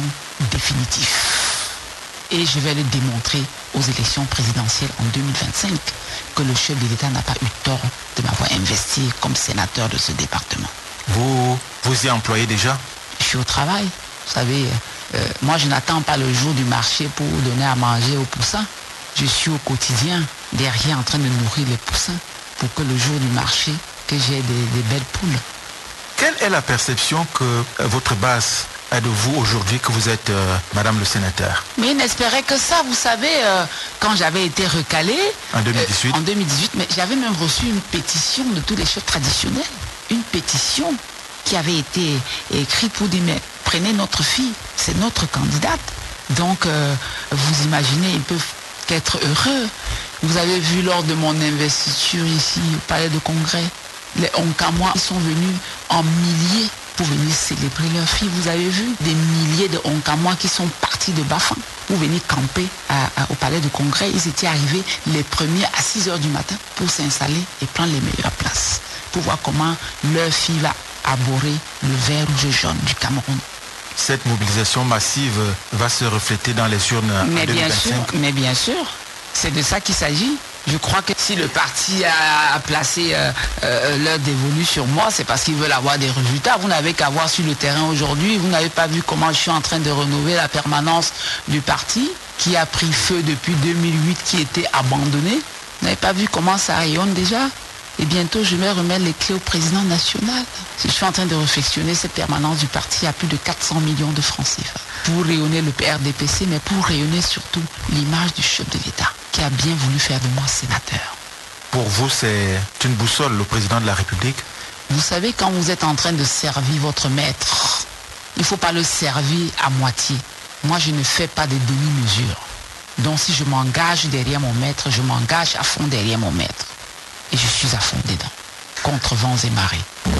définitif. Et je vais le démontrer aux élections présidentielles en 2025 que le chef de l'État n'a pas eu tort de m'avoir investi comme sénateur de ce département. Vous y employez déjà? Je suis au travail. Vous savez, moi je n'attends pas le jour du marché pour donner à manger aux poussins. Je suis au quotidien derrière en train de nourrir les poussins pour que le jour du marché, que j'ai des belles poules. Quelle est la perception que votre base a de vous aujourd'hui que vous êtes Madame le sénateur? Mais il n'espérait que ça, vous savez, quand j'avais été recalée en 2018, en 2018, mais j'avais même reçu une pétition de tous les chefs traditionnels, une pétition qui avait été écrite pour dire mais prenez notre fille, c'est notre candidate. Donc vous imaginez, ils peuvent qu'être heureux. Vous avez vu lors de mon investiture ici au Palais de Congrès, les Onkamois, ils sont venus en milliers pour venir célébrer leur fille. Vous avez vu des milliers de Onkamois qui sont partis de Bafang pour venir camper au Palais de Congrès. Ils étaient arrivés les premiers à 6h du matin pour s'installer et prendre les meilleures places, pour voir comment leur fille va arborer le vert rouge jaune du Cameroun. Cette mobilisation massive va se refléter dans les urnes en 2025. Mais bien sûr, c'est de ça qu'il s'agit. Je crois que si le parti a placé l'heure dévolue sur moi, c'est parce qu'ils veulent avoir des résultats. Vous n'avez qu'à voir sur le terrain aujourd'hui. Vous n'avez pas vu comment je suis en train de rénover la permanence du parti qui a pris feu depuis 2008, qui était abandonné. Vous n'avez pas vu comment ça rayonne déjà? Et bientôt, je vais remettre les clés au président national. Je suis en train de réflexionner cette permanence du parti à plus de 400 millions de francs CFA pour rayonner le RDPC, mais pour rayonner surtout l'image du chef de l'État qui a bien voulu faire de moi sénateur. Pour vous, c'est une boussole, le président de la République? Vous savez, quand vous êtes en train de servir votre maître, il ne faut pas le servir à moitié. Moi, je ne fais pas de demi-mesure. Donc, si je m'engage derrière mon maître, je m'engage à fond derrière mon maître. Et je suis à fond dedans, contre vents et marées.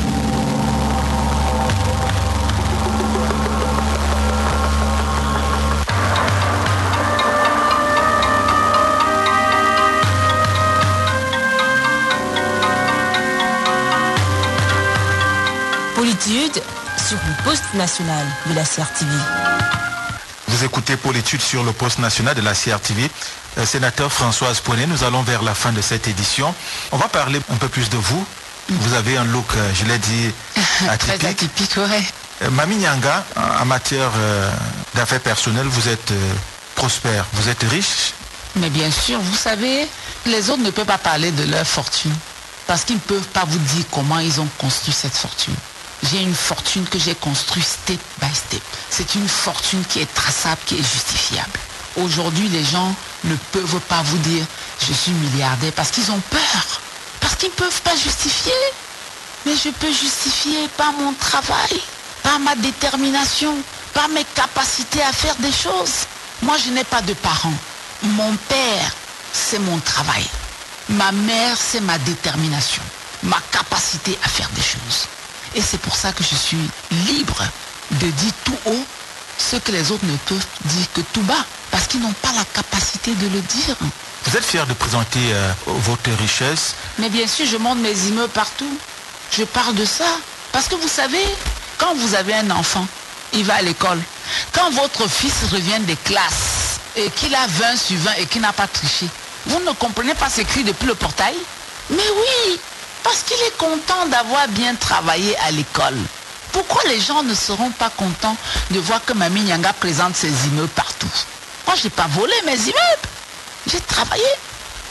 Politude sur le poste national de la CRTV. Vous écoutez Politude sur le poste national de la CRTV. Sénateur Françoise Pouenet, nous allons vers la fin de cette édition. On va parler un peu plus de vous. Vous avez un look, je l'ai dit, atypique. Très atypique, ouais. Mami Nyanga, en matière d'affaires personnelles, vous êtes prospère, vous êtes riche? Mais bien sûr, vous savez, les autres ne peuvent pas parler de leur fortune parce qu'ils ne peuvent pas vous dire comment ils ont construit cette fortune. J'ai une fortune que j'ai construite step by step. C'est une fortune qui est traçable, qui est justifiable. Aujourd'hui, les gens ne peuvent pas vous dire « je suis milliardaire » parce qu'ils ont peur. Parce qu'ils ne peuvent pas justifier. Mais je peux justifier par mon travail, par ma détermination, par mes capacités à faire des choses. Moi, je n'ai pas de parents. Mon père, c'est mon travail. Ma mère, c'est ma détermination, ma capacité à faire des choses. Et c'est pour ça que je suis libre de dire tout haut ce que les autres ne peuvent dire que tout bas, parce qu'ils n'ont pas la capacité de le dire. Vous êtes fier de présenter votre richesse? Mais bien sûr, je monte mes immeubles partout. Je parle de ça. Parce que vous savez, quand vous avez un enfant, il va à l'école. Quand votre fils revient des classes et qu'il a 20 sur 20 et qu'il n'a pas triché, vous ne comprenez pas ce cri depuis le portail? Mais oui, parce qu'il est content d'avoir bien travaillé à l'école. Pourquoi les gens ne seront pas contents de voir que Mami Nyanga présente ses immeubles partout? Moi, je n'ai pas volé mes immeubles. J'ai travaillé.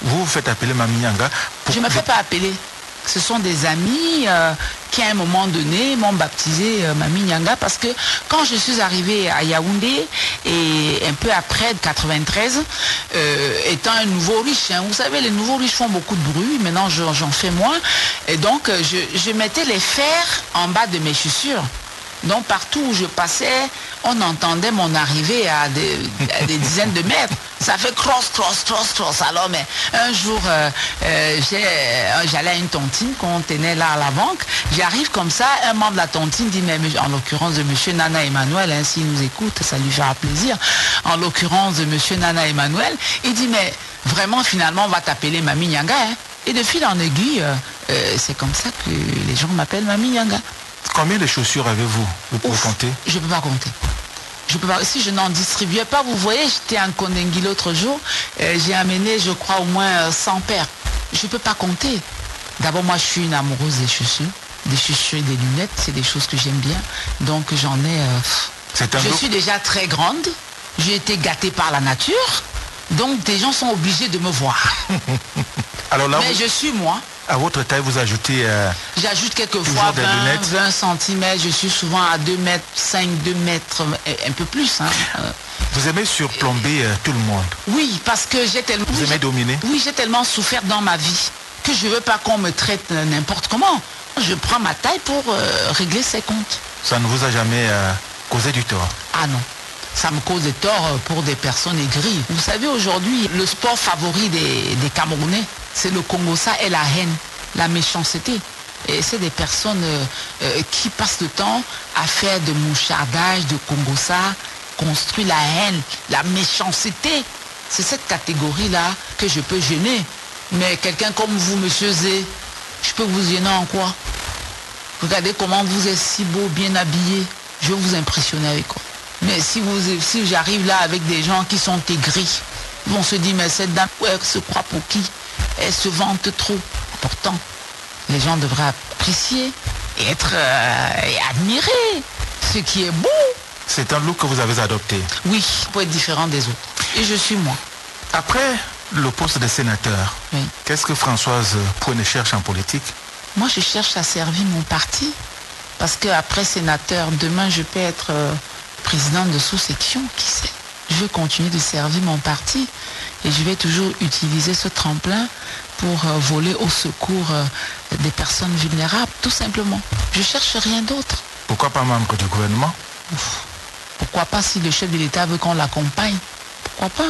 vous vous faites appeler Mami Nyanga. Je ne me fais pas appeler. Ce sont des amis qui, à un moment donné, m'ont baptisé Mami Nyanga parce que quand je suis arrivée à Yaoundé et un peu après 93, étant un nouveau riche, hein, vous savez, les nouveaux riches font beaucoup de bruit, maintenant j'en fais moins. Et donc, je mettais les fers en bas de mes chaussures. Donc partout où je passais, on entendait mon arrivée à des dizaines de mètres. Ça fait cross. Alors, mais un jour, j'allais à une tontine qu'on tenait là à la banque. J'arrive comme ça, un membre de la tontine dit, mais en l'occurrence de monsieur Nana Emmanuel, hein, s'il nous écoute, ça lui fera plaisir. En l'occurrence de monsieur Nana Emmanuel, il dit, mais vraiment, finalement, on va t'appeler Mami Nyanga. Hein. Et de fil en aiguille, c'est comme ça que les gens m'appellent Mami Nyanga. Combien de chaussures avez-vous? Vous pouvez compter? Je ne peux pas compter. Si je n'en distribuais pas, vous voyez, j'étais en Kondengui l'autre jour, j'ai amené, je crois, au moins 100 paires. Je ne peux pas compter. D'abord, moi, je suis une amoureuse des chaussures et des lunettes, c'est des choses que j'aime bien. Donc, j'en ai... Je suis déjà très grande, j'ai été gâtée par la nature, donc des gens sont obligés de me voir. Alors là, mais je suis moi. À votre taille, vous ajoutez... J'ajoute quelquefois 20 cm. Je suis souvent à 2 mètres 5, 2 mètres, un peu plus. Hein. Vous aimez surplomber tout le monde? Oui, parce que j'ai tellement... Vous aimez dominer? Oui, j'ai tellement souffert dans ma vie que je ne veux pas qu'on me traite n'importe comment. Je prends ma taille pour régler ses comptes. Ça ne vous a jamais causé du tort? Ah non. Ça me cause des torts pour des personnes aigries. Vous savez, aujourd'hui, le sport favori des Camerounais, c'est le Congossa et la haine, la méchanceté. Et c'est des personnes qui passent le temps à faire de mouchardage, de Congossa, construire la haine, la méchanceté. C'est cette catégorie-là que je peux gêner. Mais quelqu'un comme vous, monsieur Zé, je peux vous gêner en quoi? Regardez comment vous êtes si beau, bien habillé. Je vais vous impressionner avec quoi? Mais si j'arrive là avec des gens qui sont aigris, ils vont se dire, mais cette dame, elle se croit pour qui? Elle se vante trop. Pourtant, les gens devraient apprécier et être et admirer ce qui est beau. C'est un look que vous avez adopté? Oui, pour être différent des autres. Et je suis moi. Après le poste de sénateur, oui. Qu'est-ce que Françoise Pouene cherche en politique? Moi, je cherche à servir mon parti. Parce qu'après sénateur, demain, je peux être... présidente de sous-section, qui sait? Je veux continuer de servir mon parti et je vais toujours utiliser ce tremplin pour voler au secours des personnes vulnérables, tout simplement. Je ne cherche rien d'autre. Pourquoi pas membre du gouvernement? Pourquoi pas si le chef de l'État veut qu'on l'accompagne? Pourquoi pas?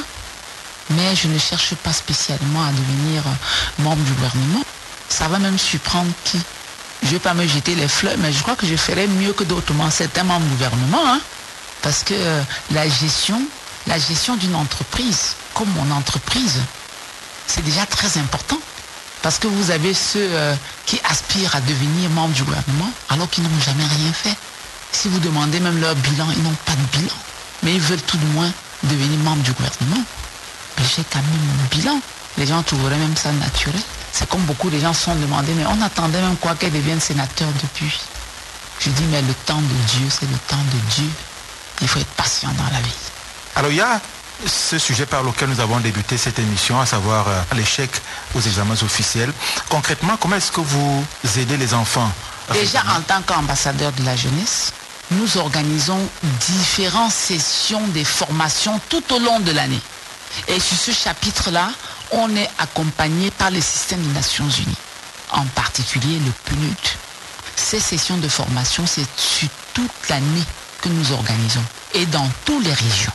Mais je ne cherche pas spécialement à devenir membre du gouvernement. Ça va même surprendre qui? Je ne vais pas me jeter les fleurs, mais je crois que je ferais mieux que d'autres certains membres du gouvernement, hein? Parce que la gestion d'une entreprise, comme mon entreprise, c'est déjà très important. Parce que vous avez ceux qui aspirent à devenir membres du gouvernement alors qu'ils n'ont jamais rien fait. Si vous demandez même leur bilan, ils n'ont pas de bilan. Mais ils veulent tout de moins devenir membres du gouvernement. Mais j'ai quand même mon bilan. Les gens trouveraient même ça naturel. C'est comme beaucoup de gens se sont demandé, mais on attendait même quoi qu'elle devienne sénateur depuis. Je dis, mais le temps de Dieu, c'est le temps de Dieu. Il faut être patient dans la vie. Alors il y a ce sujet par lequel nous avons débuté cette émission, à savoir l'échec aux examens officiels. Concrètement, comment est-ce que vous aidez les enfants? Déjà, en tant qu'ambassadeur de la jeunesse, nous organisons différentes sessions de formation tout au long de l'année. Et sur ce chapitre-là, on est accompagné par le système des Nations Unies, en particulier le PNUD. Ces sessions de formation, c'est sur toute l'année que nous organisons et dans toutes les régions.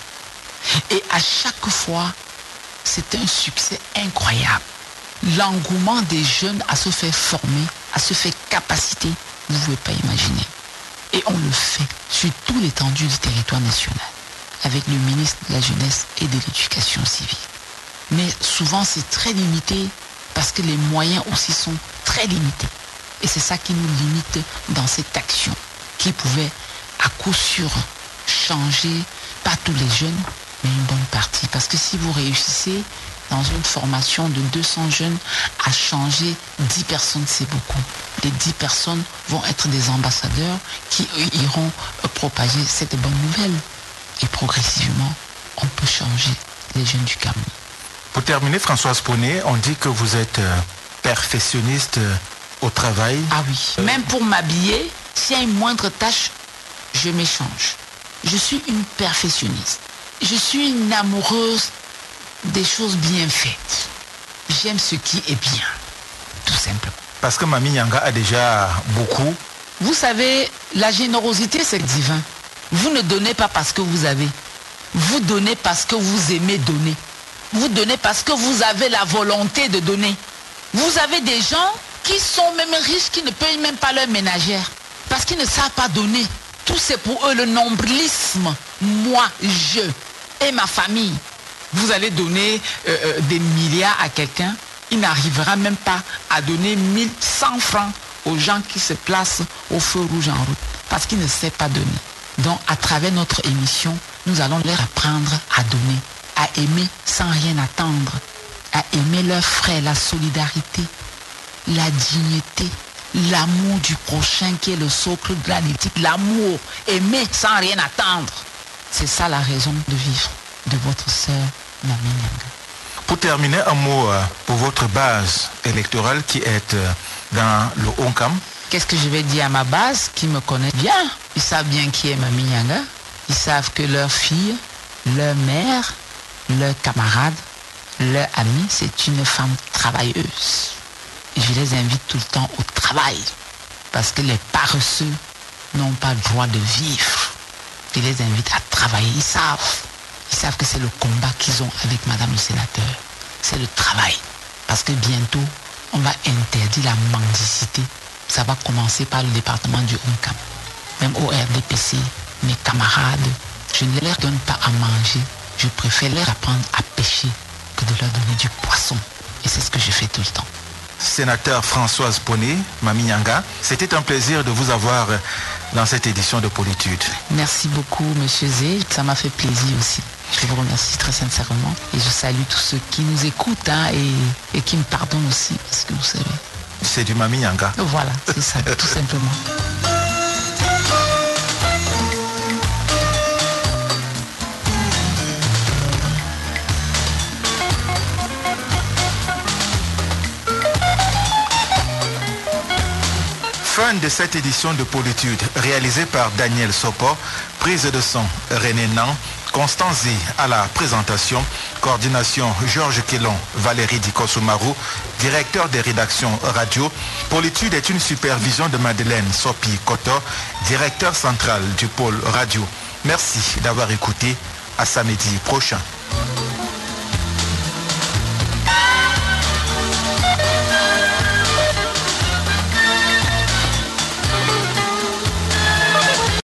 Et à chaque fois, c'est un succès incroyable. L'engouement des jeunes à se faire former, à se faire capaciter, vous ne pouvez pas imaginer. Et on le fait sur toute l'étendue du territoire national, avec le ministre de la Jeunesse et de l'Éducation civique. Mais souvent, c'est très limité parce que les moyens aussi sont très limités. Et c'est ça qui nous limite dans cette action, qui pouvait à coup sûr changer, pas tous les jeunes, mais une bonne partie. Parce que si vous réussissez dans une formation de 200 jeunes à changer 10 personnes, c'est beaucoup. Les 10 personnes vont être des ambassadeurs qui iront propager cette bonne nouvelle. Et progressivement, on peut changer les jeunes du Cameroun. Pour terminer, Françoise Poney, on dit que vous êtes perfectionniste au travail. Ah oui. Même pour m'habiller, s'il y a une moindre tâche, je m'échange. Je suis une perfectionniste. Je suis une amoureuse des choses bien faites. J'aime ce qui est bien, tout simplement. Parce que Mami Nyanga a déjà beaucoup. Vous savez, la générosité, c'est divin. Vous ne donnez pas parce que vous avez. Vous donnez parce que vous aimez donner. Vous donnez parce que vous avez la volonté de donner. Vous avez des gens qui sont même riches, qui ne payent même pas leur ménagère. Parce qu'ils ne savent pas donner. Tout c'est pour eux le nombrilisme. Moi, je et ma famille. Vous allez donner des milliards à quelqu'un, il n'arrivera même pas à donner 1100 francs aux gens qui se placent au feu rouge en route. Parce qu'il ne sait pas donner. Donc, à travers notre émission, nous allons leur apprendre à donner, à aimer sans rien attendre, à aimer leurs frères, la solidarité, la dignité, l'amour du prochain qui est le socle granitique, l'amour, aimer sans rien attendre. C'est ça la raison de vivre de votre sœur Mami Nyanga. Pour terminer, un mot pour votre base électorale qui est dans le Onkam. Qu'est-ce que je vais dire à ma base qui me connaît bien? Ils savent bien qui est Mami Nyanga. Ils savent que leur fille, leur mère, leur camarade, leur amie, c'est une femme travailleuse. Et je les invite tout le temps au travail. Parce que les paresseux n'ont pas le droit de vivre. Je les invite à travailler. Ils savent que c'est le combat qu'ils ont avec Madame le sénateur. C'est le travail. Parce que bientôt, on va interdire la mendicité. Ça va commencer par le département du Onkam. Même au RDPC, mes camarades, je ne leur donne pas à manger. Je préfère leur apprendre à pêcher que de leur donner du poisson. Et c'est ce que je fais tout le temps. Sénateur Françoise Poney, Mami Nyanga, c'était un plaisir de vous avoir dans cette édition de Politude. Merci beaucoup, Monsieur Zé. Ça m'a fait plaisir aussi. Je vous remercie très sincèrement. Et je salue tous ceux qui nous écoutent et qui me pardonnent aussi, parce que vous savez. C'est du Mami Nyanga. Voilà, c'est ça, tout simplement. Fin de cette édition de Politude, réalisée par Daniel Sopo, prise de son René Nan, Constance Zé à la présentation, coordination Georges Kellon, Valérie Dikosoumarou, directeur des rédactions radio. Politude est une supervision de Madeleine Sopi Koto, directeur central du pôle radio. Merci d'avoir écouté. À samedi prochain.